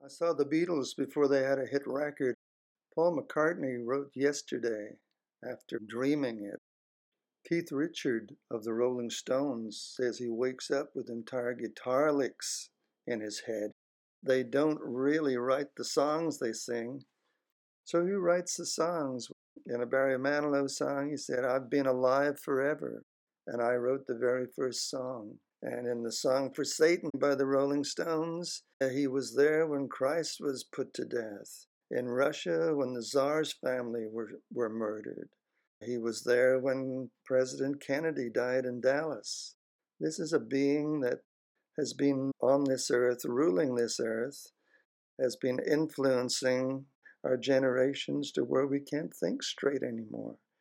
I saw the Beatles before they had a hit record. Paul McCartney wrote Yesterday after dreaming it. Keith Richard of the Rolling Stones says he wakes up with entire guitar licks in his head. They don't really write the songs they sing. So who writes the songs? In a Barry Manilow song, he said, "I've been alive forever, and I wrote the very first song." And in the song For Satan by the Rolling Stones, he was there when Christ was put to death. In Russia, when the Tsar's family were murdered. He was there when President Kennedy died in Dallas. This is a being that has been on this earth, ruling this earth, has been influencing our generations to where we can't think straight anymore.